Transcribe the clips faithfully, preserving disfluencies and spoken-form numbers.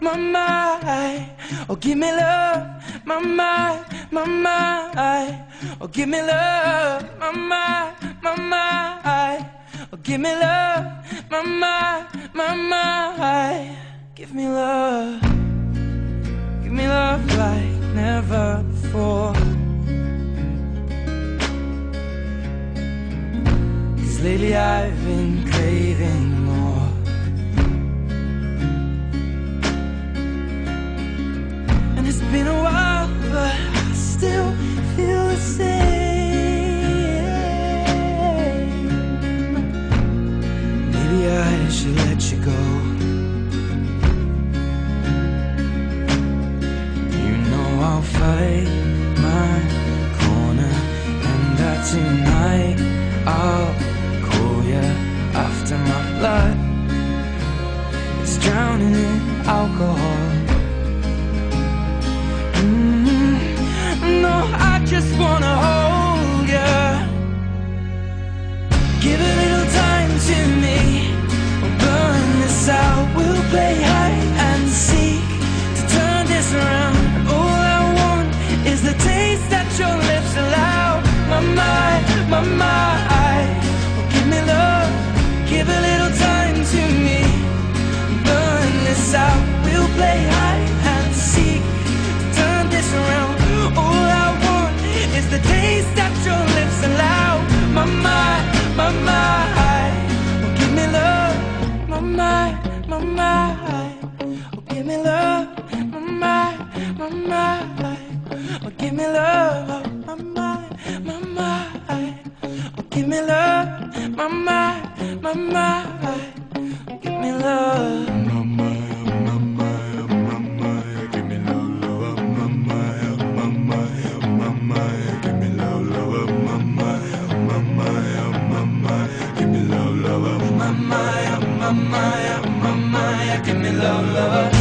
my my. Oh, give me love, my my, my my. Oh, give me love, my my, my my. Oh, give me love, my my, my my. Give me love, give me love like never before. 'Cause lately I've been craving more. And it's been a while, but I still feel the same. Maybe I should let you go. You know I'll fight my corner, and that tonight I'll call you after my blood is drowning in alcohol. Mm-hmm. No, I just wanna hold you. Give a little time to me. We'll burn this out. We'll play hide and seek to turn this around. And all I want is the taste that your lips allow. My mind, my mind. Oh, give me love. Give a little time to me. Burn this out. We'll play hide and seek to turn this around. All I want is the taste that your lips allow. My mind, my mind. Oh, give me love. My mind, my mind. Oh, give me love. My mind, my mind. Oh, give me love. My mind, my mind. Oh, give me love. My mind, my mind. Oh, give me love. Give me love, love.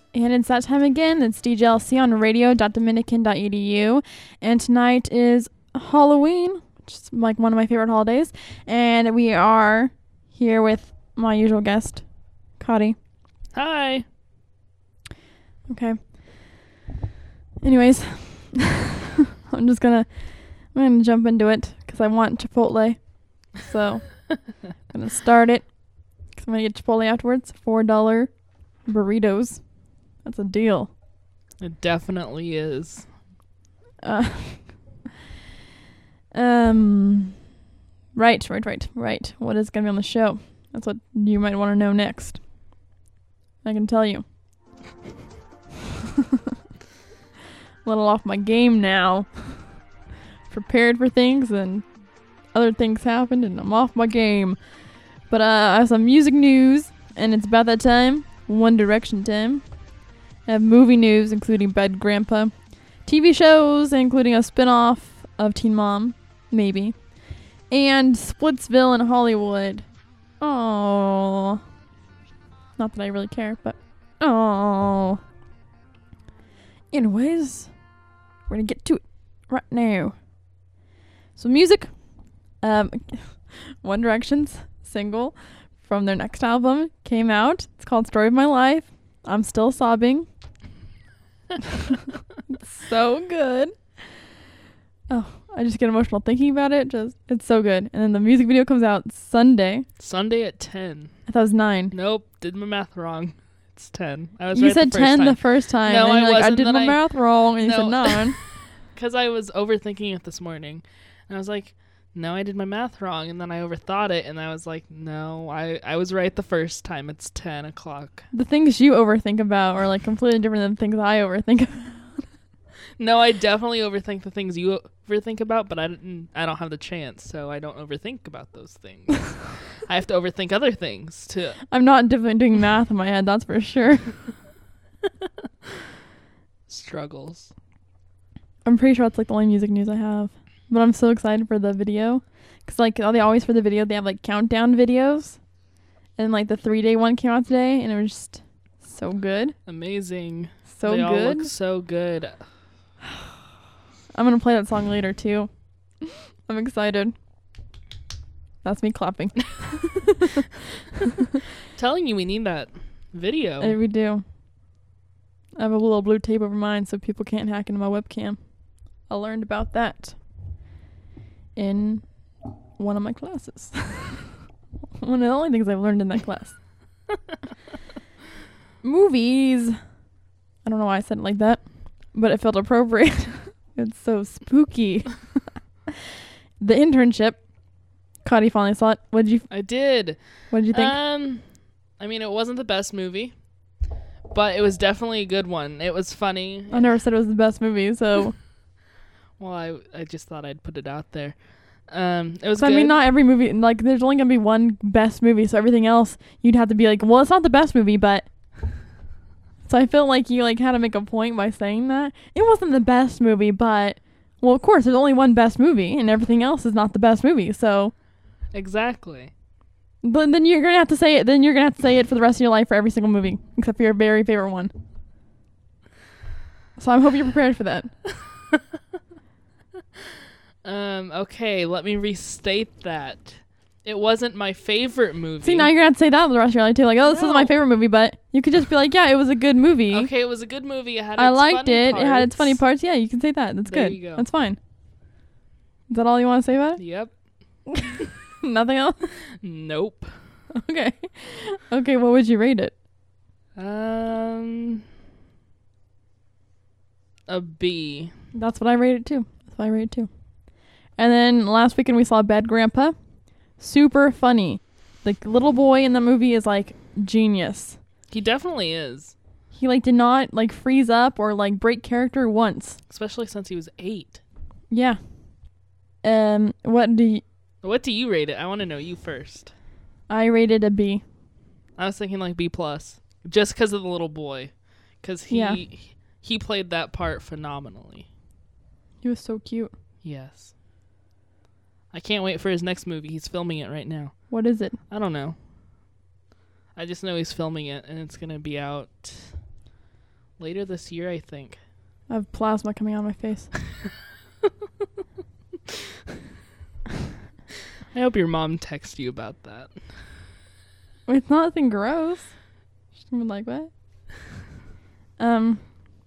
And it's that time again. It's D J L C on radio dot dominican dot e d u. And tonight is Halloween, which is like one of my favorite holidays. And we are here with my usual guest, Cotty. Hi. Okay. Anyways, I'm just gonna I'm gonna jump into it because I want Chipotle. So I'm gonna start it because I'm gonna get Chipotle afterwards. Four dollar burritos. That's a deal. It definitely is. Uh, um. Right, right, right, right. What is gonna be on the show? That's what you might want to know next. I can tell you. A little off my game now. Prepared for things and other things happened and I'm off my game. But uh, I have some music news and it's about that time. One Direction time. I have movie news including Bad Grandpa. T V shows including a spin-off of Teen Mom. Maybe. And Splitsville in Hollywood. Oh. Not that I really care, but oh. Anyways, we're gonna get to it right now. So music, um, One Direction's single from their next album came out. It's called Story of My Life. I'm still sobbing. It's so good. Oh, I just get emotional thinking about it. Just it's so good. And then the music video comes out Sunday. Sunday at ten. I thought it was nine. Nope, did my math wrong. It's ten. I was You right said the first ten time. the first time. No, and I you're like, I wasn't, did then my I- math wrong. And you No. said nine. Because I was overthinking it this morning. And I was like, no, I did my math wrong. And then I overthought it. And I was like, no, I, I was right the first time. It's ten o'clock. The things you overthink about are like completely different than the things I overthink about. No, I definitely overthink the things you overthink about, but I didn't. I don't have the chance, so I don't overthink about those things. I have to overthink other things too. I'm not definitely doing math in my head, that's for sure. Struggles. I'm pretty sure that's like the only music news I have. But I'm so excited for the video. Because like they always for the video, they have like countdown videos. And like the three day one came out today and it was just so good. Amazing. So they good. all look so good. I'm going to play that song later too. I'm excited. That's me clapping. Telling you we need that video. And we do. I have a little blue tape over mine so people can't hack into my webcam. I learned about that in one of my classes. One of the only things I've learned in that class. Movies. I don't know why I said it like that, but it felt appropriate. It's so spooky. The Internship. Cotty finally saw it. What did you I did. What did you think? Um, I mean, it wasn't the best movie, but it was definitely a good one. It was funny. I never said it was the best movie, so Well, I I just thought I'd put it out there. Um, it was so, good. I mean, not every movie. Like, there's only gonna be one best movie, so everything else you'd have to be like, well, it's not the best movie, but. So I feel like you like had to make a point by saying that it wasn't the best movie, but well, of course, there's only one best movie, and everything else is not the best movie. So, Exactly. but then you're gonna have to say it. Then you're gonna have to say it for the rest of your life for every single movie, except for your very favorite one. So I hope you're prepared for that. Um, okay, let me restate that. It wasn't my favorite movie. See, now you're gonna have to say that the rest of your life too. Like, oh, this No. isn't my favorite movie, but you could just be like, yeah, it was a good movie. Okay, it was a good movie. It had I its liked funny it. It had its funny parts. parts. Yeah, you can say that. That's There good. you go. That's fine. Is that all you want to say about it? Yep. Nothing else? Nope. Okay. Okay, what would you rate it? Um, a B. That's what I rated too. That's what I rated too. And then last weekend we saw Bad Grandpa. Super funny. The little boy in the movie is like genius. He definitely is, He like did not like freeze up or like break character once. especially since he was eight. Yeah. Um, what do you, What do you rate it? I want to know you first. I rated a B. I was thinking like B plus, just because of the little boy, because he Yeah. he played that part phenomenally. He was so cute. Yes. I can't wait for his next movie. He's filming it right now. What is it? I don't know. I just know he's filming it, and it's gonna be out Later this year, I think. I have plasma coming out of my face. I hope your mom texts you about that. It's nothing gross. She's gonna be like, what? Um.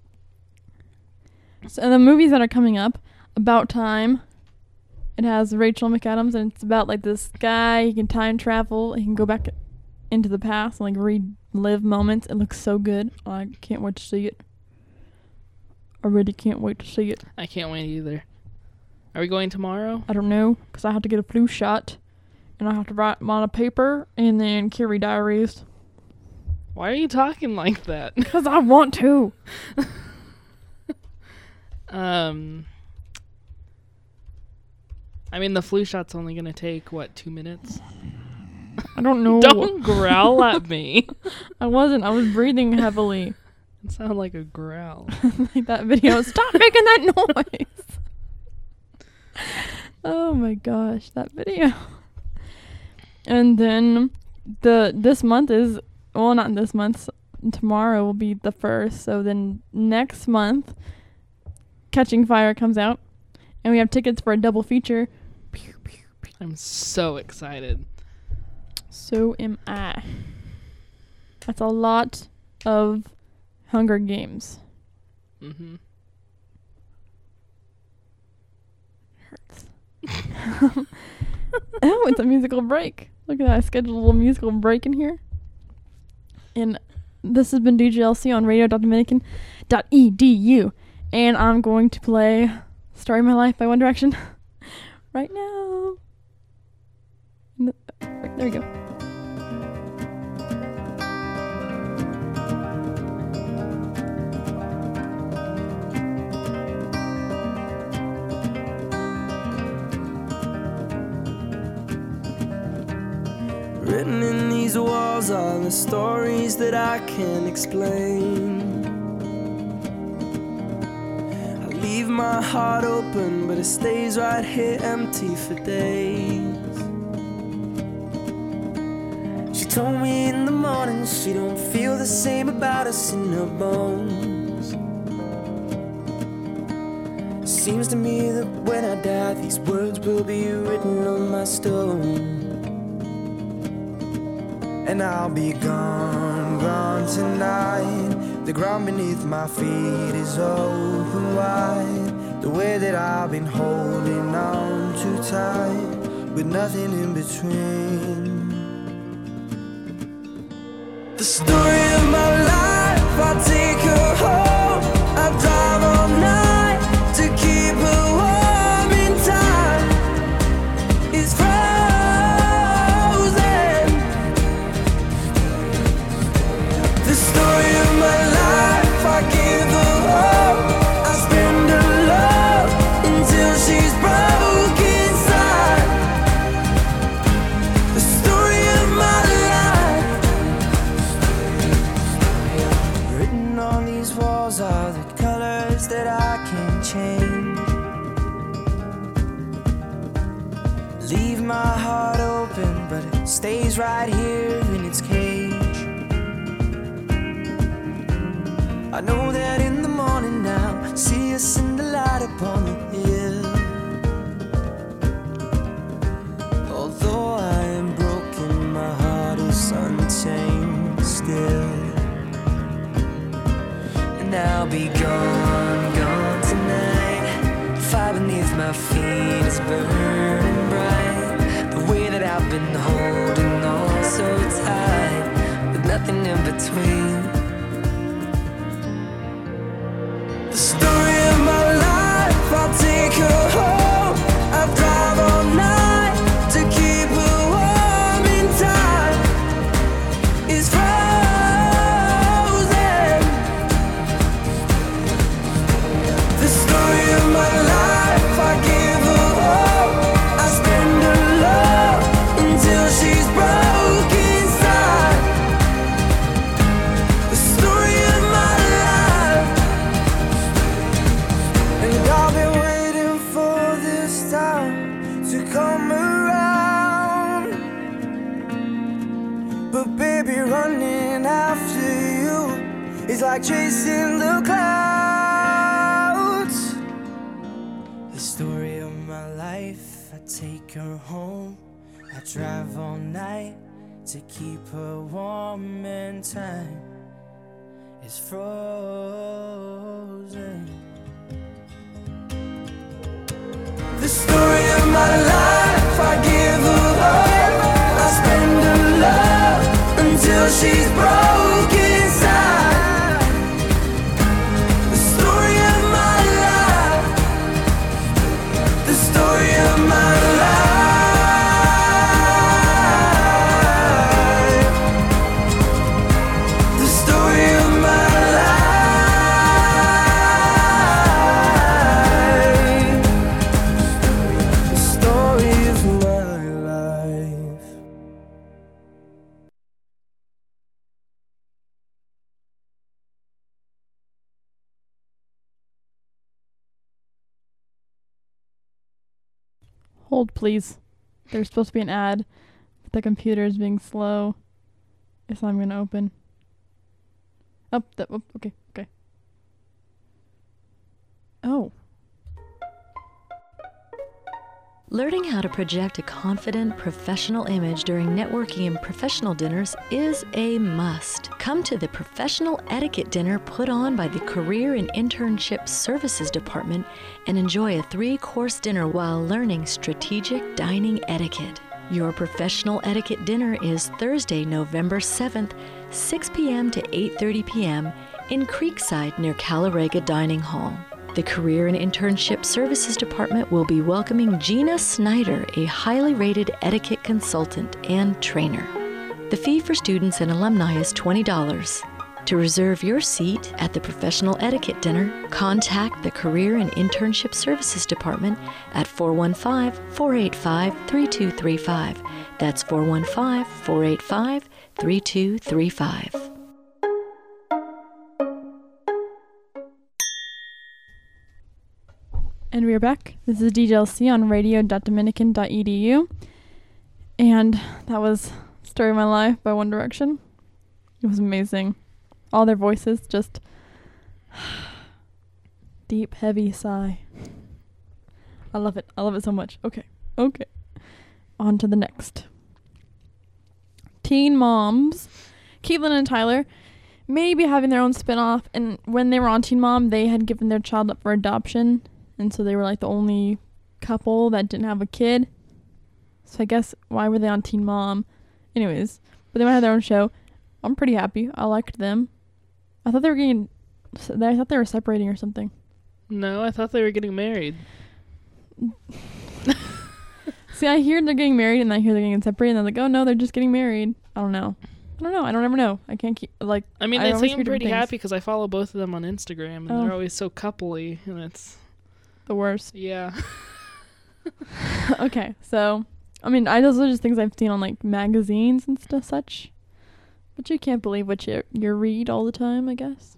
So the movies that are coming up, About Time. It has Rachel McAdams, and it's about like this guy. He can time travel. He can go back into the past and like relive moments. It looks so good. I can't wait to see it. I really can't wait to see it. I can't wait either. Are we going tomorrow? I don't know, because I have to get a flu shot, and I have to write them on a paper and then carry diaries. Why are you talking like that? Because I want to. um, I mean, the flu shot's only going to take, what, two minutes? I don't know. Don't growl at me. I wasn't. I was breathing heavily. It sounded like a growl. Like that video. Stop making that noise. Oh my gosh, that video. And then the this month is, well, not this month, tomorrow will be the first. So then next month, Catching Fire comes out, and we have tickets for a double feature. I'm so excited. So am I. That's a lot of Hunger Games. Mm-hmm. Oh, it's a musical break. Look at that. I scheduled a little musical break in here. And this has been D J L C on radio dot dominican dot e d u. And I'm going to play Story of My Life by One Direction right now. The, right, there we go. Written in these walls are the stories that I can't explain. I leave my heart open, but it stays right here empty for days. She told me in the morning she don't feel the same about us in her bones. Seems to me that when I die, these words will be written on my stone. And I'll be gone, gone tonight. The ground beneath my feet is open wide. The way that I've been holding on too tight, with nothing in between. The story of my life, I'll take her home. I'll drive all night to keep her warm in time. It's frozen. The story of my life, I give her hope. I spend her love until she's broke inside. The story of my life. Written on these walls are the colors that I can't change. Leave my heart open, but it stays right here in its cage. I know that in the morning now, see us in the light upon the hill. Although I am broken, my heart is untamed still. And I'll be gone, gone tonight. Fire beneath my feet is burning bright. The way that I've been holding on so tight, with nothing in between. The story of my life, I'll take her home. I'll drive all night to keep her warm in time. It's frozen. The story of my life, I give her hope. I spend her love until she's broke inside. The story of my life. like chasing the clouds. The story of my life, I take her home. I drive all night to keep her warm, and time is frozen. The story of my life, I give her hope. I spend her love until she's broken inside. The story of my life, the story of my life, the story of my life, the story of my life. Hold, please. There's supposed to be an ad. The computer is being slow. It's not going to open. Oh, that, oh, okay, okay. Oh. Learning how to project a confident, professional image during networking and professional dinners is a must. Come to the Professional Etiquette Dinner put on by the Career and Internship Services Department and enjoy a three-course dinner while learning strategic dining etiquette. Your Professional Etiquette Dinner is Thursday, November seventh, six p.m. to eight thirty p.m. in Creekside near Calarega Dining Hall. The Career and Internship Services Department will be welcoming Gina Snyder, a highly rated etiquette consultant and trainer. The fee for students and alumni is twenty dollars. To reserve your seat at the Professional Etiquette Dinner, contact the Career and Internship Services Department at four one five, four eight five, three two three five. That's four one five, four eight five, three two three five. And we are back. This is D J L C on radio dot dominican dot e d u. And that was Story of My Life by One Direction. It was amazing. All their voices just deep, heavy sigh. I love it. I love it so much. Okay. Okay. On to the next. Teen moms, Caitlin and Tyler, may be having their own spinoff. And when they were on Teen Mom, they had given their child up for adoption. And so they were like the only couple that didn't have a kid. So I guess why were they on Teen Mom? Anyways, but they might have their own show. I'm pretty happy. I liked them. I thought they were getting, I thought they were separating or something. No, I thought they were getting married. See, I hear they're getting married and I hear they're getting separated and I'm like, oh no, they're just getting married. I don't know. I don't know. I don't ever know. I can't keep, like, I mean, I they always seem hear pretty different happy because I follow both of them on Instagram and Oh. they're always so coupley and it's, the worst. yeah. Okay, so, I mean, I those are just things I've seen on, like, magazines and stuff such. But you can't believe what you, you read all the time, I guess.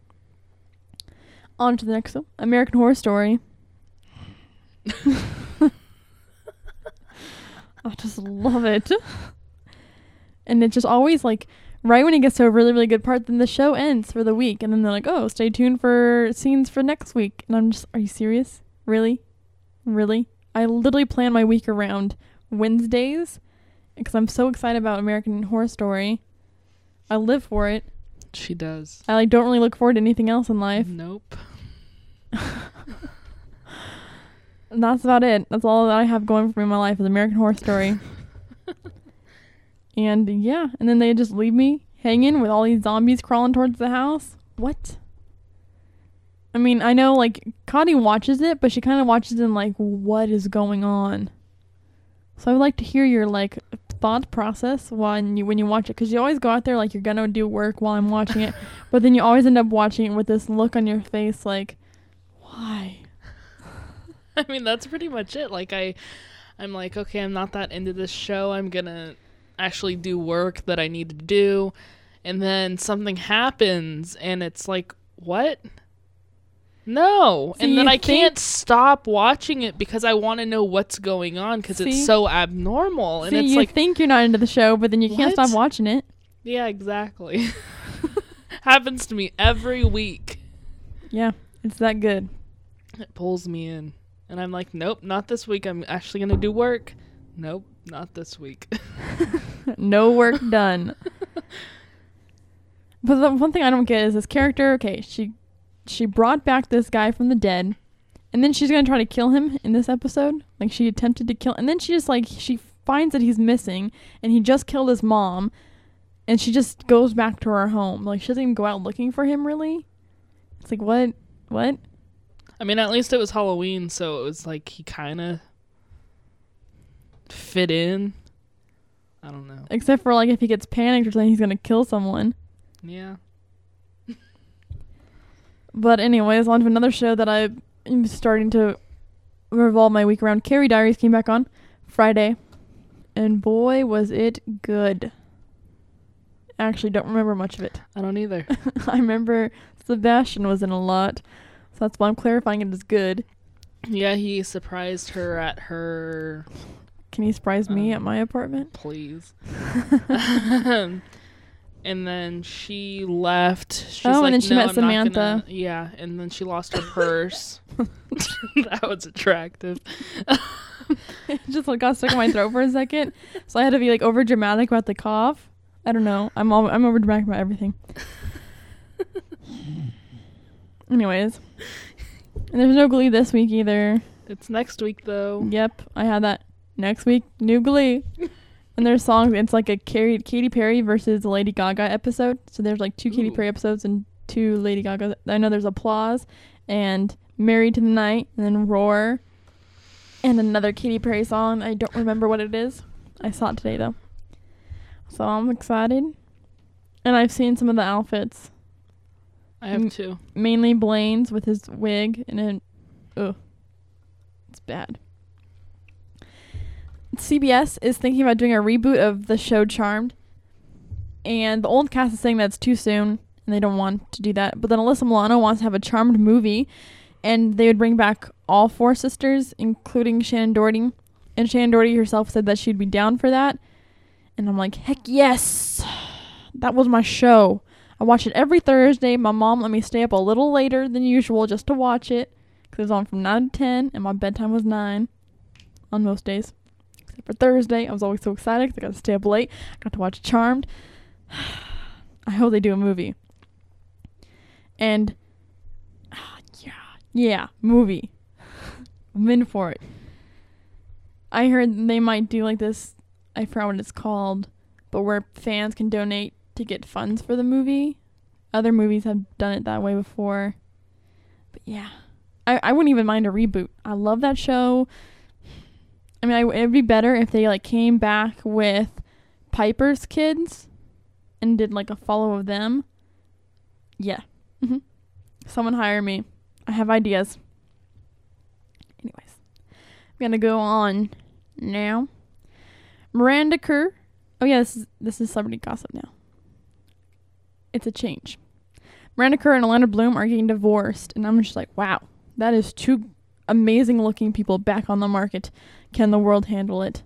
On to the next one. American Horror Story. I just love it. And it just always, like, right when it gets to a really, really good part, then the show ends for the week. And then they're like, oh, stay tuned for scenes for next week. And I'm just, are you serious? Really? Really? I literally plan my week around Wednesdays because I'm so excited about American Horror Story. I live for it. She does. I, like, don't really look forward to anything else in life. Nope. And that's about it. That's all that I have going for me in my life is American Horror Story. And yeah, and then they just leave me hanging with all these zombies crawling towards the house. What? I mean, I know, like, Connie watches it, but she kind of watches it in, like, what is going on? So I would like to hear your, like, thought process when you when you watch it, because you always go out there like you're gonna do work while I'm watching it, but then you always end up watching it with this look on your face like, why? I mean, that's pretty much it. Like, I, I'm like, okay, I'm not that into this show. I'm gonna actually do work that I need to do. And then something happens, and it's like, what? No. So and then you I can't think- stop watching it because I want to know what's going on because See? it's so abnormal. And See, it's you like, think you're not into the show, but then you can't What? stop watching it. yeah, exactly. Happens to me every week. Yeah, it's that good. It pulls me in. And I'm like, nope, not this week. I'm actually going to do work. Nope, not this week. No work done. But the one thing I don't get is this character, okay, she she brought back this guy from the dead, and then she's going to try to kill him in this episode. Like, she attempted to kill, and then she just, like, she finds that he's missing, and he just killed his mom, and she just goes back to her home. Like, she doesn't even go out looking for him, really. It's like, what? What? I mean, at least it was Halloween, so it was like he kind of fit in. I don't know. Except for, like, if he gets panicked or something, he's going to kill someone. Yeah. But anyways, on to another show that I'm starting to revolve my week around. Carrie Diaries came back on Friday, and boy, was it good. I actually don't remember much of it. I don't either. I remember Sebastian was in a lot, so that's why I'm clarifying it as good. Yeah, he surprised her at her... Can you surprise me um, at my apartment? Please. And then she left. She's Oh, and like, then she no, met I'm Samantha. Not gonna... Yeah, and then she lost her purse. That was attractive. It just like got stuck in my throat for a second, so I had to be like over dramatic about the cough. I don't know. I'm all, I'm over dramatic about everything. Anyways, and there's no Glee this week either. It's next week though. Yep, I had that. Next week, new Glee. And there's songs. It's like a Carrie, Katy Perry versus Lady Gaga episode. So there's like two Katy Ooh. Perry episodes and two Lady Gaga. I know there's Applause and Married to the Night and then Roar and another Katy Perry song. I don't remember what it is. I saw it today though. So I'm excited. And I've seen some of the outfits. I have M- two. Mainly Blaine's with his wig and it, ugh, it's bad. C B S is thinking about doing a reboot of the show Charmed. And the old cast is saying that's too soon and they don't want to do that. But then Alyssa Milano wants to have a Charmed movie and they would bring back all four sisters, including Shannon Doherty. And Shannon Doherty herself said that she'd be down for that. And I'm like, heck yes! That was my show. I watch it every Thursday. My mom let me stay up a little later than usual just to watch it. Because it was on from nine to ten and my bedtime was nine on most days. Except for Thursday. I was always so excited because I got to stay up late. I got to watch Charmed. I hope they do a movie. And, uh, yeah, yeah, movie. I'm in for it. I heard they might do like this, I forgot what it's called, but where fans can donate to get funds for the movie. Other movies have done it that way before. But yeah, I, I wouldn't even mind a reboot. I love that show. I mean, I, it'd be better if they like came back with Piper's kids and did like a follow of them. Yeah. Mm-hmm. Someone hire me. I have ideas. Anyways, I'm gonna go on now. Miranda Kerr. Oh yeah, this is this is celebrity gossip now. It's a change. Miranda Kerr and Orlando Bloom are getting divorced, and I'm just like, wow, that is two amazing looking people back on the market. Can the world handle it?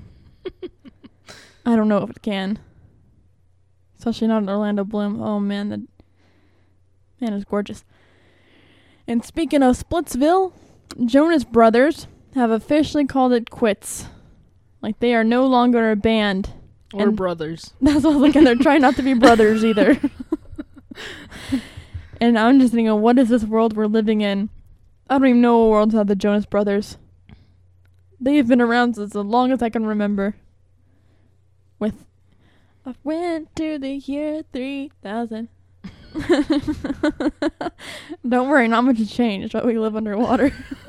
I don't know if it can. Especially not Orlando Bloom. Oh man, the man is gorgeous. And speaking of Splitsville, Jonas Brothers have officially called it quits. Like they are no longer a band. Or And brothers. That's what I was like, and they're trying not to be brothers either. And I'm just thinking, what is this world we're living in? I don't even know what world's had the Jonas Brothers. They've been around since as long as I can remember. With, I went to the year three thousand. Don't worry, not much has changed, but we live underwater.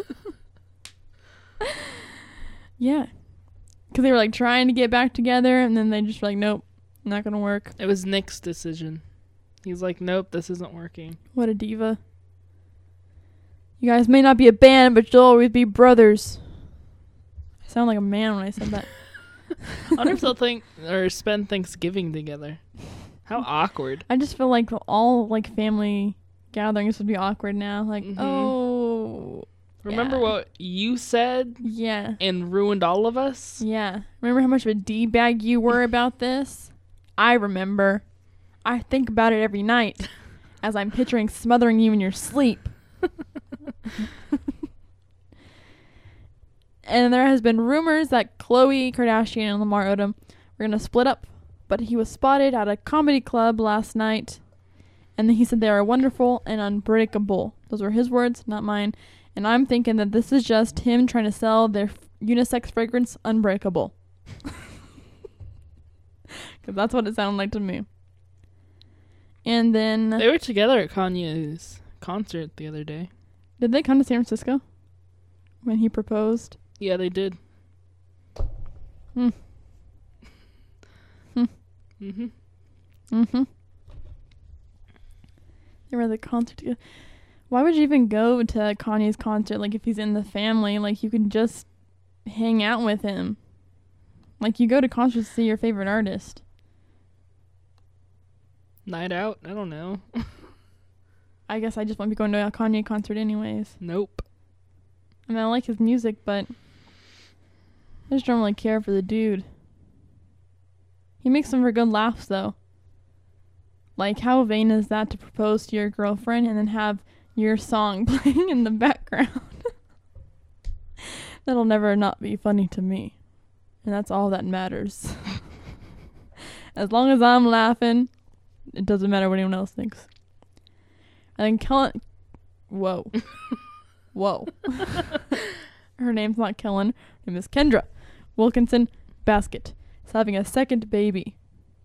Yeah. Because they were like trying to get back together, and then they just were like, nope, not going to work. It was Nick's decision. He's like, nope, this isn't working. What a diva. You guys may not be a band, but you'll always be brothers. I sound like a man when I said that. I wonder if they'll think or spend Thanksgiving together. How awkward. I just feel like all like family gatherings would be awkward now. Like, Mhm. oh. Remember yeah. what you said Yeah. and ruined all of us? Yeah. Remember how much of a D-bag you were about this? I remember. I think about it every night as I'm picturing smothering you in your sleep. And there has been rumors that Khloe Kardashian and Lamar Odom were going to split up, but he was spotted at a comedy club last night, and he said they are wonderful and unbreakable. Those were his words, not mine. And I'm thinking that this is just him trying to sell their unisex fragrance, Unbreakable. Because that's what it sounded like to me. And then... They were together at Kanye's concert the other day. Did they come to San Francisco when he proposed? Yeah, they did. Hmm. Hmm. Mm-hmm. Mm-hmm. They were at the concert together. Why would you even go to Kanye's concert? Like, if he's in the family, like, you can just hang out with him. Like, you go to concerts to see your favorite artist. Night out? I don't know. I guess I just won't be going to a Kanye concert anyways. Nope. I mean, I like his music, but I just don't really care for the dude. He makes some for good laughs, though. Like, how vain is that to propose to your girlfriend and then have your song playing in the background? That'll never not be funny to me. And that's all that matters. As long as I'm laughing, it doesn't matter what anyone else thinks. And then Kellen... Whoa. Whoa. Her name's not Kellen. Her name is Kendra Wilkinson Basket. Is having a second baby.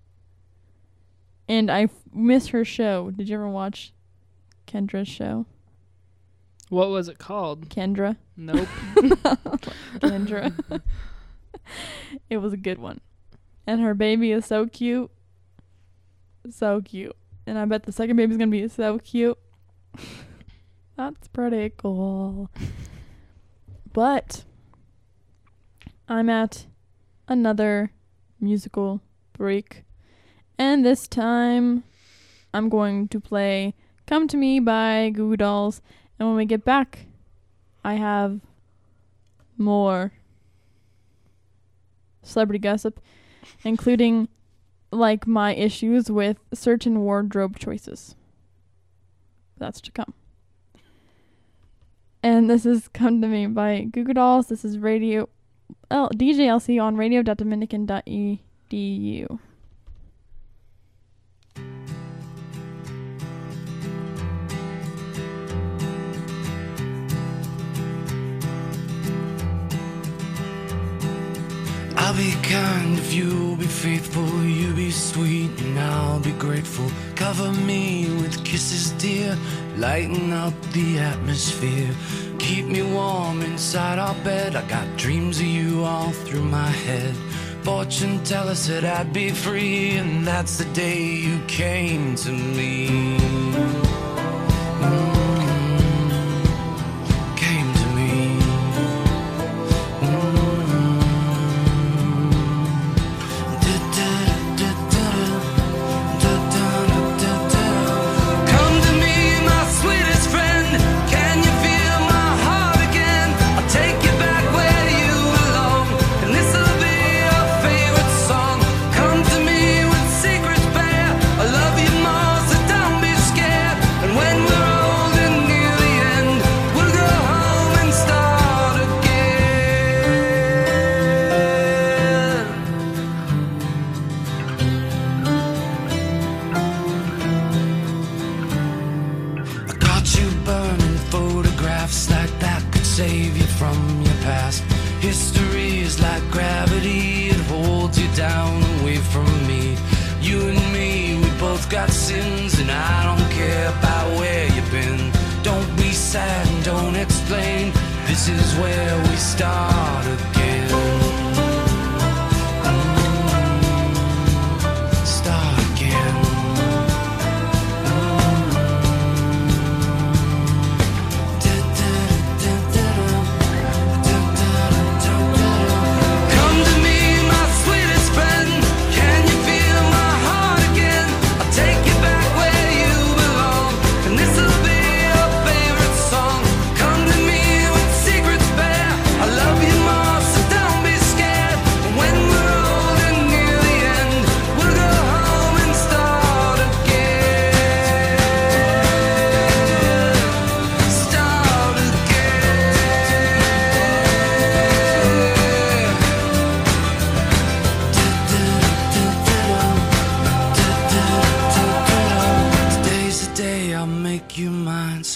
And I f- miss her show. Did you ever watch Kendra's show? What was it called? Kendra. Nope. Kendra. It was a good one. And her baby is so cute. So cute. And I bet the second baby's going to be so cute. That's pretty cool. But I'm at another musical break. And this time I'm going to play Come to Me by Goo Goo Dolls. And when we get back, I have more celebrity gossip, including like my issues with certain wardrobe choices. That's to come. And this is Come to Me by Goo Goo Dolls. This is radio L- D J L C on radio dot dominican dot e d u. I'll be kind if you'll be faithful, you be sweet and I'll be grateful. Cover me with kisses, dear, lighten up the atmosphere. Keep me warm inside our bed, I got dreams of you all through my head. Fortune tell us that I'd be free, and that's the day you came to me. Mm. This is where we start again. Mm, start again. Come to me, my sweetest friend. Can you feel my heart again? I'll take you back where you belong, and this'll be your favorite song. Come to me with secrets bare. I love you more. So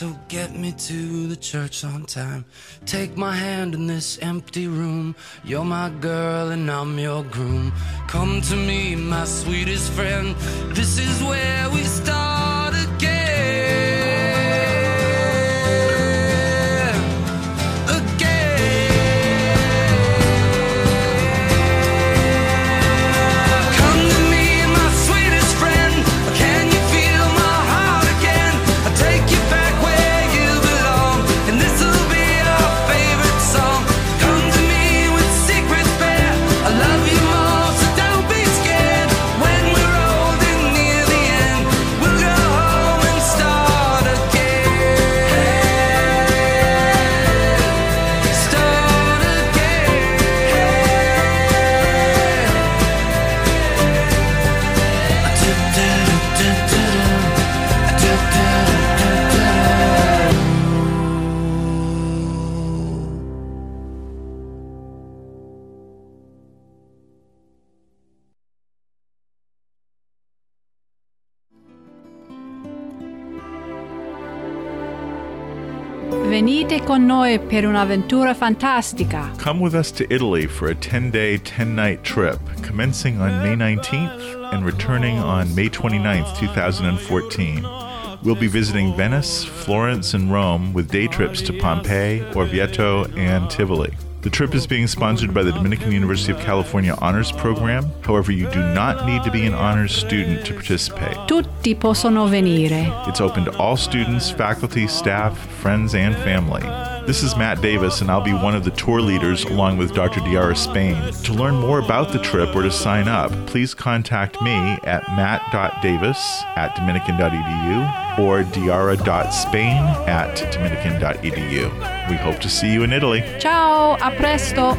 So get me to the church on time. Take my hand in this empty room. You're my girl and I'm your groom. Come to me, my sweetest friend. This is where we start again. Venite con noi per un'avventura fantastica. Come with us to Italy for a ten-day, ten-night trip, commencing on May nineteenth and returning on May twenty-ninth, twenty fourteen. We'll be visiting Venice, Florence, and Rome with day trips to Pompeii, Orvieto, and Tivoli. The trip is being sponsored by the Dominican University of California Honors Program. However, you do not need to be an honors student to participate. Tutti possono venire. It's open to all students, faculty, staff, friends, and family. This is Matt Davis, and I'll be one of the tour leaders along with Doctor Diarra Spain. To learn more about the trip or to sign up, please contact me at matt.davis at dominican.edu or diarra.spain at dominican.edu. We hope to see you in Italy. Ciao, a presto.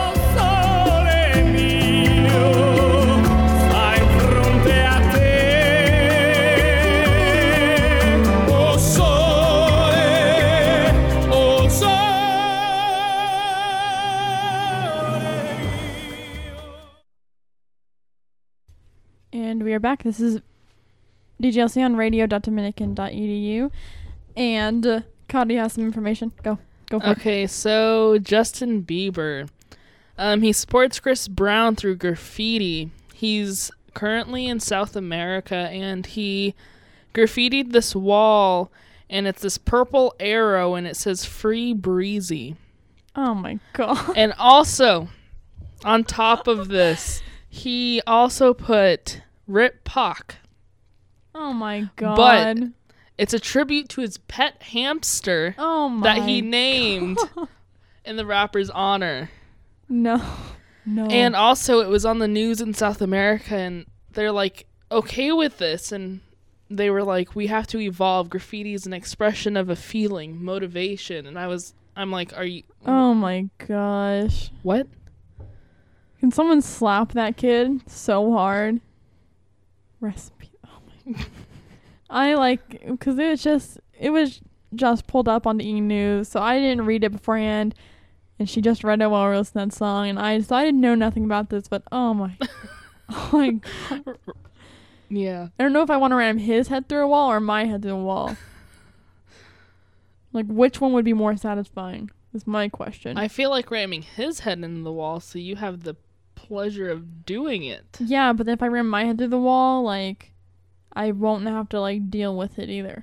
And we are back. This is D J L C on radio dot dominican dot e d u. And uh, Cody has some information. Go. Go for okay, it. so Justin Bieber. Um, he supports Chris Brown through graffiti. He's currently in South America, and he graffitied this wall, and it's this purple arrow, and it says Free Breezy. Oh, my God. And also, on top of this, he also put Rip Pac. Oh, my God. But it's a tribute to his pet hamster oh my that he named God. in the rapper's honor. No. No. And also, it was on the news in South America, and they're like, okay with this. And they were like, we have to evolve. Graffiti is an expression of a feeling, motivation. And I was, I'm like, are you... Oh, my gosh. What? Can someone slap that kid so hard? Recipe. Oh, my God. I like, because it was just, it was just pulled up on the E! News, so I didn't read it beforehand, and she just read it while we were listening to that song, and I, so I didn't know nothing about this, but oh my, oh my God. Yeah. I don't know if I want to ram his head through a wall or my head through a wall. Like, which one would be more satisfying, is my question. I feel like ramming his head into the wall, so you have the pleasure of doing it. Yeah, but then if I ram my head through the wall, like... I won't have to, like, deal with it either.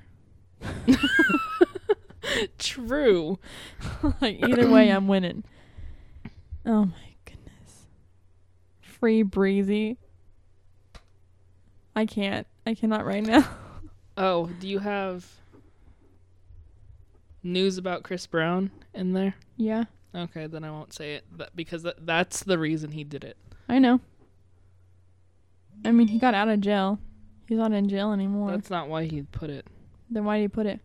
True. Like, either way, I'm winning. Oh, my goodness. Free Breezy. I can't. I cannot right now. Oh, do you have news about Chris Brown in there? Yeah. Okay, then I won't say it, but because th- that's the reason he did it. I know. I mean, he got out of jail. He's not in jail anymore. That's not why he put it. Then why did he put it?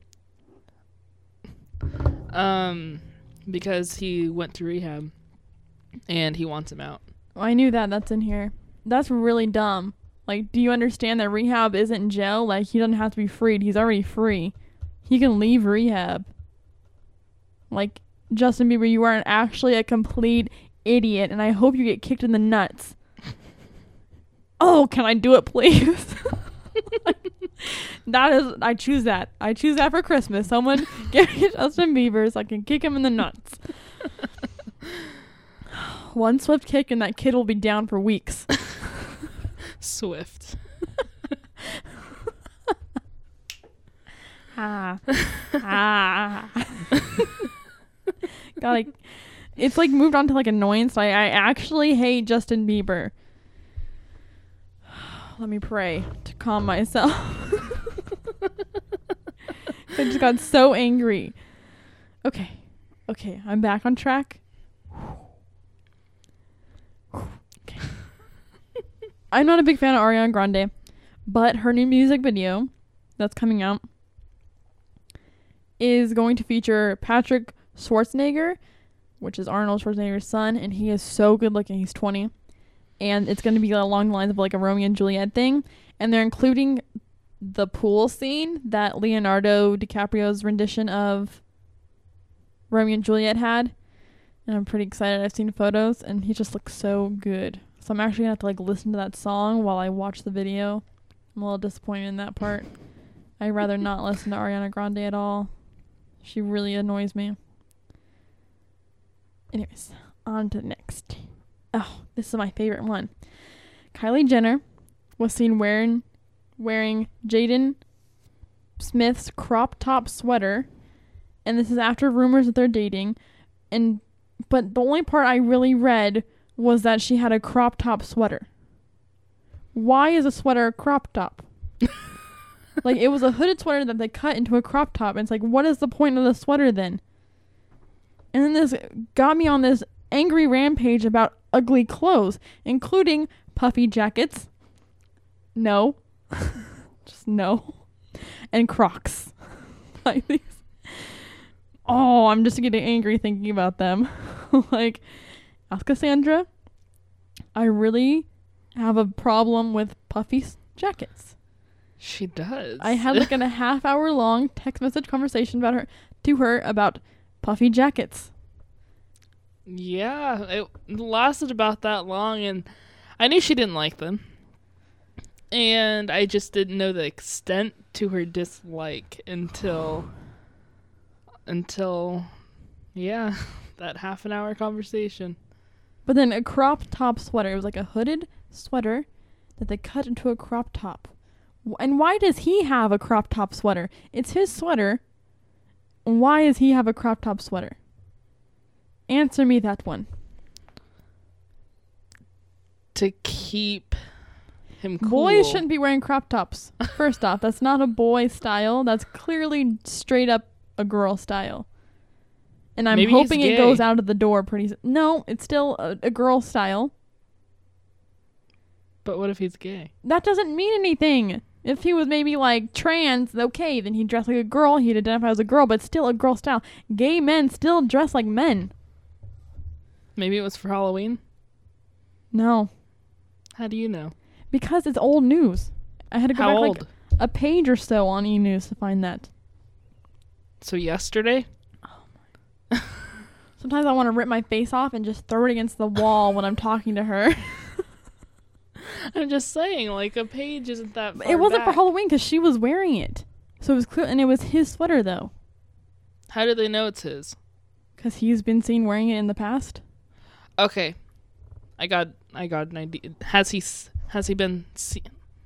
Um, because he went to rehab, and he wants him out. Well, I knew that. That's in here. That's really dumb. Like, do you understand that rehab isn't in jail? Like, he doesn't have to be freed. He's already free. He can leave rehab. Like, Justin Bieber, you are actually a complete idiot, and I hope you get kicked in the nuts. Oh, can I do it, please? That is, I choose that. I choose that for Christmas. Someone give me Justin Bieber so I can kick him in the nuts. One swift kick and that kid will be down for weeks. Swift. ah. Ah. God, like, it's like moved on to like annoyance. I, I actually hate Justin Bieber. Let me pray to calm myself. I just got so angry. Okay. Okay, I'm back on track. Okay. I'm not a big fan of Ariana Grande, but her new music video that's coming out is going to feature Patrick Schwarzenegger, which is Arnold Schwarzenegger's son, and he is so good looking. He's twenty. And it's going to be along the lines of like a Romeo and Juliet thing. And they're including the pool scene that Leonardo DiCaprio's rendition of Romeo and Juliet had. And I'm pretty excited. I've seen photos and he just looks so good. So I'm actually going to have to like listen to that song while I watch the video. I'm a little disappointed in that part. I'd rather not listen to Ariana Grande at all. She really annoys me. Anyways, on to the next. Oh, this is my favorite one. Kylie Jenner was seen wearing wearing Jaden Smith's crop top sweater, and this is after rumors that they're dating. And but the only part I really read was that she had a crop top sweater. Why is a sweater a crop top? Like, it was a hooded sweater that they cut into a crop top, and it's like, what is the point of the sweater then? And then this got me on this angry rampage about ugly clothes, including puffy jackets. No. Just no. And Crocs. Like these. Oh, I'm just getting angry thinking about them. Like, ask Cassandra. I really have a problem with puffy s- jackets. She does. I had like an a half hour long text message conversation about her to her about puffy jackets. Yeah, it lasted about that long, and I knew she didn't like them. And I just didn't know the extent to her dislike until, until, yeah, that half an hour conversation. But then a crop top sweater. It was like a hooded sweater that they cut into a crop top. And why does he have a crop top sweater? It's his sweater. Why does he have a crop top sweater? Answer me that one. To keep him cool. Boys shouldn't be wearing crop tops. First off, that's not a boy style. That's clearly straight up a girl style. And I'm Maybe hoping he's it gay. goes out of the door pretty soon. No, it's still a, a girl style. But what if he's gay? That doesn't mean anything. If he was maybe like trans, okay, then he'd dress like a girl. He'd identify as a girl, but still a girl style. Gay men still dress like men. Maybe it was for Halloween? No. How do you know? Because it's old news. I had to go How back old? like a page or so on E! News to find that. So yesterday? Sometimes I want to rip my face off and just throw it against the wall when I'm talking to her. I'm just saying, like, a page isn't that far It wasn't for back. Halloween because she was wearing it. So it was clear, and it was his sweater though. How do they know it's his? Because he's been seen wearing it in the past. Okay. I got I got an idea. Has he s- has he been seen?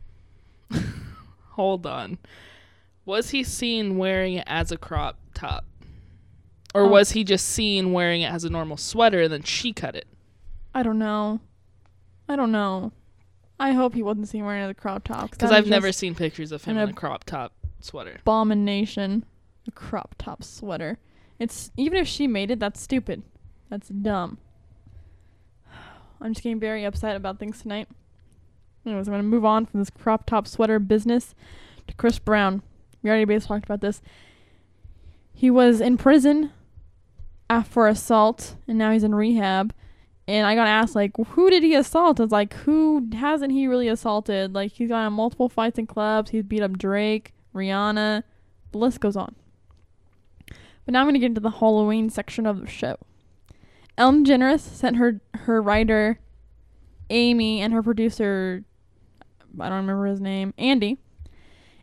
Hold on. Was he seen wearing it as a crop top? Or Oh. was he just seen wearing it as a normal sweater and then she cut it? I don't know. I don't know. I hope he wasn't seen wearing the crop top. Because that I've is never just seen pictures of him an in a ab- crop top sweater. abomination. A crop top sweater. It's even if she made it, that's stupid. That's dumb. I'm just getting very upset about things tonight. Anyways, I'm going to move on from this crop top sweater business to Chris Brown. We already basically talked about this. He was in prison af- for assault, and now he's in rehab. And I got asked, like, who did he assault? I was like, who hasn't he really assaulted? Like, he's gone on multiple fights in clubs. He's beat up Drake, Rihanna. The list goes on. But now I'm going to get into the Halloween section of the show. Ellen DeGeneres sent her, her writer, Amy, and her producer, I don't remember his name, Andy,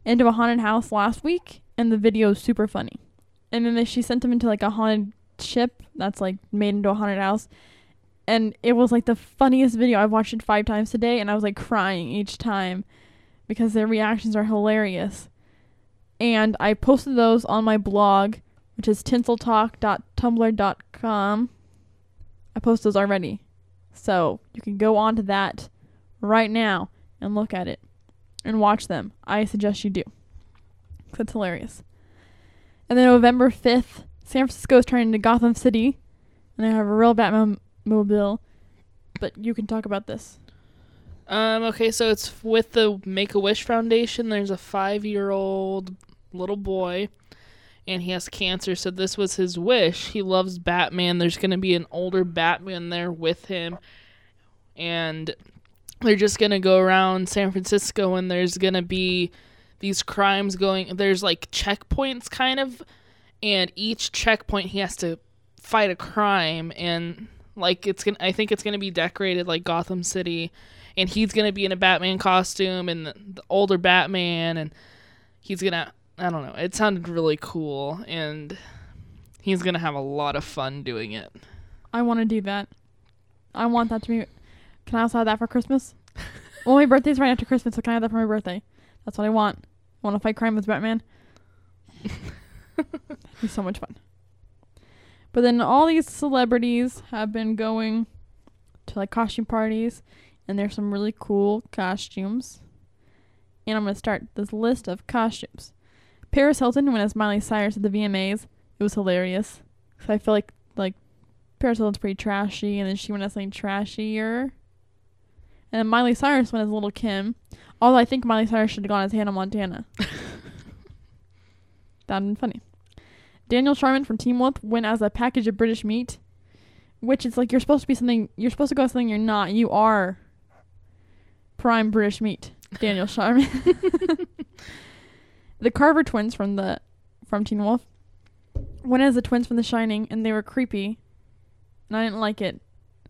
into a haunted house last week, and the video is super funny. And then they, she sent him into like a haunted ship that's like made into a haunted house. And it was like the funniest video. I've watched it five times today, and I was like crying each time because their reactions are hilarious. And I posted those on my blog, which is tinsel talk dot tumblr dot com. I posted those already. So you can go on to that right now and look at it and watch them. I suggest you do. It's hilarious. And then November fifth, San Francisco is turning into Gotham City, and they have a real Batman mobile. But you can talk about this. Um, okay, so it's with the Make-A-Wish Foundation. There's a five-year-old little boy, and he has cancer, so this was his wish. He loves Batman. There's going to be an older Batman there with him, and they're just going to go around San Francisco, and there's going to be these crimes going. There's, like, checkpoints, kind of, and each checkpoint he has to fight a crime, and, like, it's gonna. I think it's going to be decorated like Gotham City, and he's going to be in a Batman costume, and the, the older Batman, and he's going to, I don't know, it sounded really cool, and he's going to have a lot of fun doing it. I want to do that. I want that to be... Can I also have that for Christmas? Well, my birthday's right after Christmas, so can I have that for my birthday? That's what I want. I want to fight crime with Batman. It'd be so much fun. But then all these celebrities have been going to, like, costume parties, and there's some really cool costumes. And I'm going to start this list of costumes. Paris Hilton went as Miley Cyrus at the V M As. It was hilarious. So I feel like, like, Paris Hilton's pretty trashy, and then she went as something trashier. And then Miley Cyrus went as Little Kim. Although I think Miley Cyrus should have gone as Hannah Montana. That'd been funny. Daniel Sharman from Teen Wolf went as a package of British meat. Which is like, you're supposed to be something, you're supposed to go as something you're not. You are prime British meat, Daniel Sharman. The Carver twins from the from Teen Wolf went as the twins from The Shining, and they were creepy, and I didn't like it.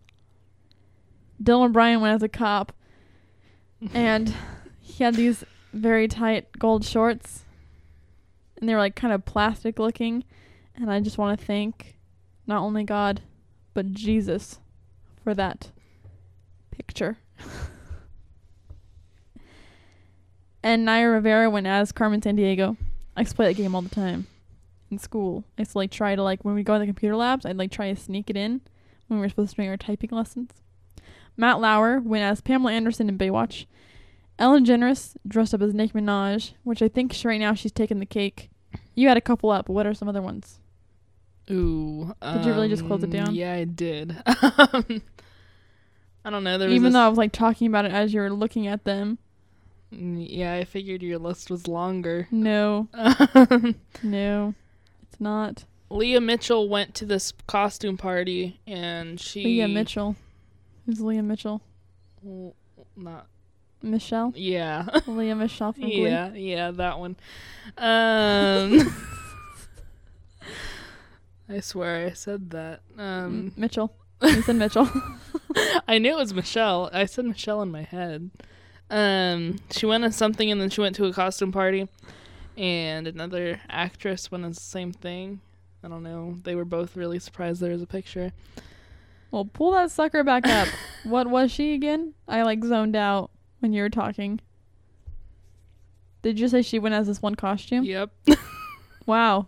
Dylan Bryan went as a cop, and he had these very tight gold shorts, and they were like kind of plastic looking, and I just want to thank not only God but Jesus for that picture. And Naya Rivera went as Carmen Sandiego. I used to play that game all the time in school. I used to like try to like when we go to the computer labs, I'd like try to sneak it in when we were supposed to do our typing lessons. Matt Lauer went as Pamela Anderson in Baywatch. Ellen DeGeneres dressed up as Nicki Minaj, which I think she, right now she's taking the cake. You had a couple up, but what are some other ones? Ooh. Did um, you really just close it down? Yeah, I did. I don't know. There was Even this... though I was like talking about it as you were looking at them. Yeah, I figured your list was longer. No. No, it's not. Leah Mitchell went to this costume party, and she... Leah Mitchell. Who's Leah Mitchell? Well, not... Michelle? Yeah. Leah Michelle from Glee? Yeah, yeah, that one. Um... I swear I said that. Um, Mitchell. You said Mitchell. I knew it was Michelle. I said Michelle in my head. Um, she went as something, and then she went to a costume party, and another actress went as the same thing. I don't know. They were both really surprised there was a picture. Well, pull that sucker back up. What was she again? I like zoned out when you were talking. Did you say she went as this one costume? Yep. Wow.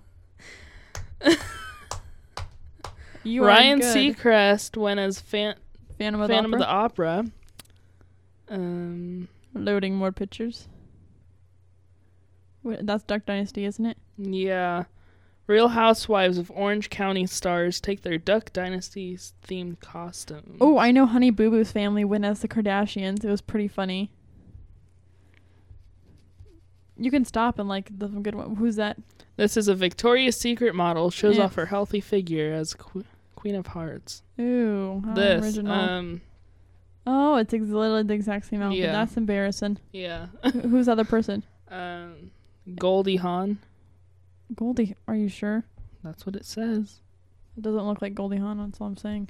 You Ryan are good. Seacrest went as Fan- Phantom of the Phantom Opera. of the Opera. Um, Loading more pictures. Wait, that's Duck Dynasty, isn't it? yeah. Real Housewives of Orange County stars take their Duck Dynasty themed costumes. Oh, I know Honey Boo Boo's family went as the Kardashians. It was pretty funny. You can stop and like the good one. Who's that? This is a Victoria's Secret model. Shows Yeah. off her healthy figure as qu- Queen of Hearts. Ooh, how this. original. Um, oh, it's ex- literally the exact same outfit. Yeah. That's embarrassing. yeah. Wh- Who's the other person? um, Goldie Hawn. Goldie. Are you sure? That's what it says. It doesn't look like Goldie Hawn. That's all I'm saying.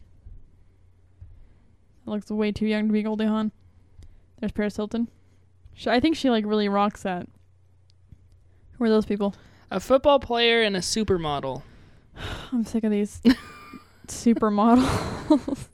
It looks way too young to be Goldie Hawn. There's Paris Hilton. She, I think she like really rocks that Who are those people? A football player and a supermodel. I'm sick of these supermodels.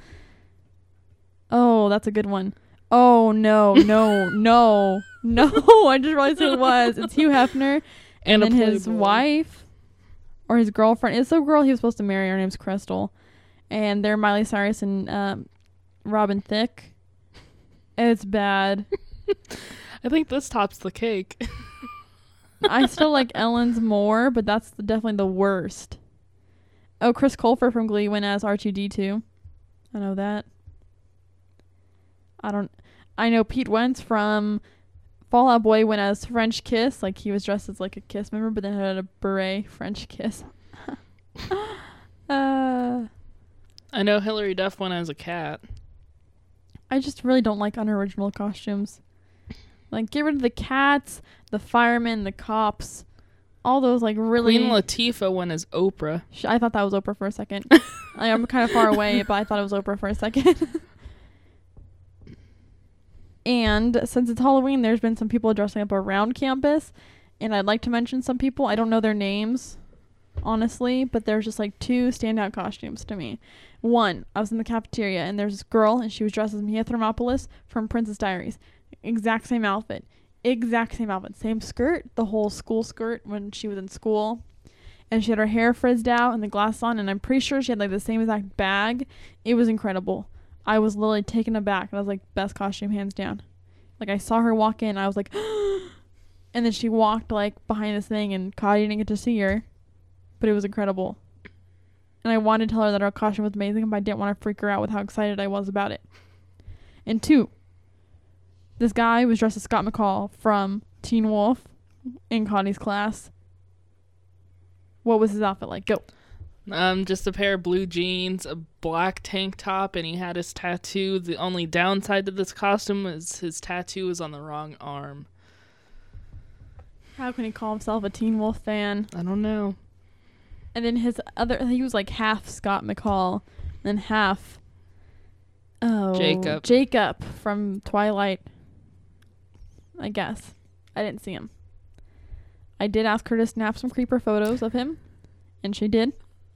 Oh, that's a good one. Oh, no, no, no, no. I just realized who it was. It's Hugh Hefner and, And, and a his Playboy. wife or his girlfriend. It's the girl he was supposed to marry. Her name's Crystal. And they're Miley Cyrus and um, Robin Thicke. It's bad. I think this tops the cake. I still like Ellen's more, but that's the, definitely the worst. Oh, Chris Colfer from Glee went as R two D two. I know that. I don't... I know Pete Wentz from Fall Out Boy went as French Kiss. Like, he was dressed as, like, a Kiss member, but then had a beret French Kiss. uh, I know Hilary Duff went as a cat. I just really don't like unoriginal costumes. Like, get rid of the cats, the firemen, the cops. All those, like, really... Queen Latifah went as Oprah. Sh- I thought that was Oprah for a second. I, I'm kind of far away, but I thought it was Oprah for a second. And since it's Halloween, there's been some people dressing up around campus. And I'd like to mention some people. I don't know their names, honestly, but there's just like two standout costumes to me. One, I was in the cafeteria and there's this girl and she was dressed as Mia Thermopolis from Princess Diaries. Exact same outfit. Exact same outfit. Same skirt, the whole school skirt when she was in school. And she had her hair frizzed out and the glasses on, and I'm pretty sure she had like the same exact bag. It was incredible. I was literally taken aback. And I was like, best costume hands down. Like, I saw her walk in, I was like, and then she walked like behind this thing, and Cody didn't get to see her, but it was incredible. And I wanted to tell her that her costume was amazing, but I didn't want to freak her out with how excited I was about it. And two, this guy was dressed as Scott McCall from Teen Wolf in Connie's class. What was his outfit like? Go. Um, just a pair of blue jeans, a black tank top, and he had his tattoo. The only downside to this costume is his tattoo is on the wrong arm. How can he call himself a Teen Wolf fan? I don't know. And then his other, he was like half Scott McCall, and half oh Jacob. Jacob from Twilight. I guess. I didn't see him. I did ask her to snap some creeper photos of him, and she did.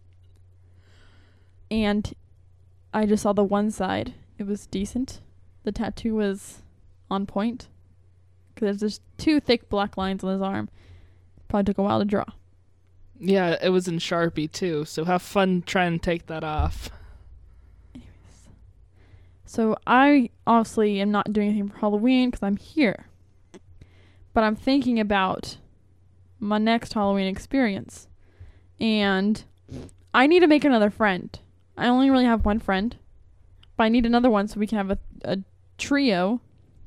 And I just saw the one side. It was decent. The tattoo was on point. Because there's just two thick black lines on his arm. Probably took a while to draw. Yeah, it was in Sharpie too, so have fun trying to take that off. Anyways. So I obviously am not doing anything for Halloween because I'm here. But I'm thinking about my next Halloween experience. And I need to make another friend. I only really have one friend. But I need another one so we can have a, a trio.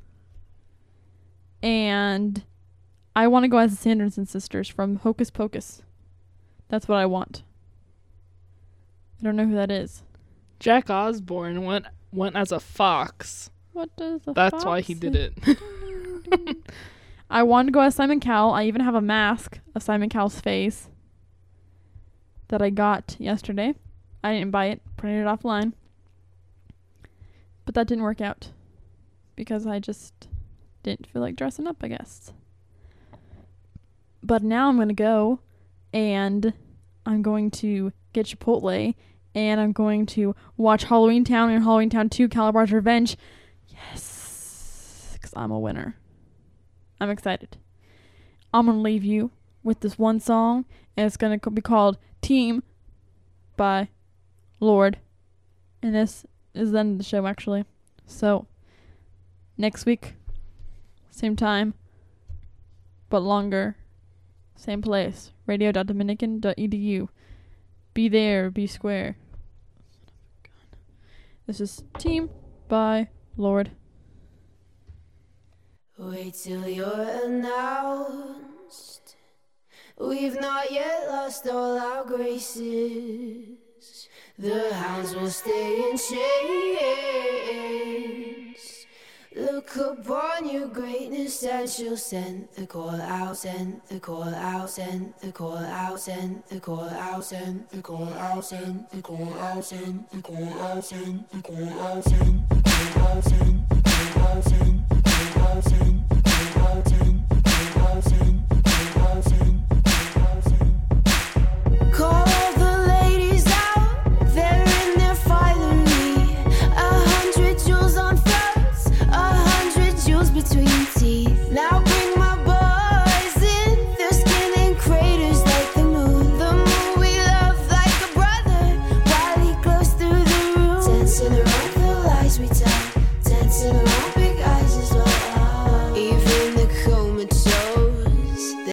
And I want to go as the Sanderson sisters from Hocus Pocus. That's what I want. I don't know who that is. Jack Osborne went went as a fox. What does a That's fox why he did say? it. I want to go as Simon Cowell. I even have a mask of Simon Cowell's face that I got yesterday. I didn't buy it, printed it offline. But that didn't work out because I just didn't feel like dressing up, I guess. But now I'm going to go and I'm going to get Chipotle and I'm going to watch Halloween Town and Halloween Town two Calabar's Revenge. Yes, because I'm a winner. I'm excited. I'm going to leave you with this one song, and it's going to be called Team by Lorde. And this is the end of the show, actually. So, next week, same time, but longer, same place, radio dot dominican dot e d u. Be there, be square. This is Team by Lorde. Wait till you're announced. We've not yet lost all our graces. The hounds will stay in chains. Look upon your greatness and she'll send the call out, send the call out, send the call out, send the call out, send the call out, send the call out, send the call out, send the call out, send the call out, send the call out, send the call out, send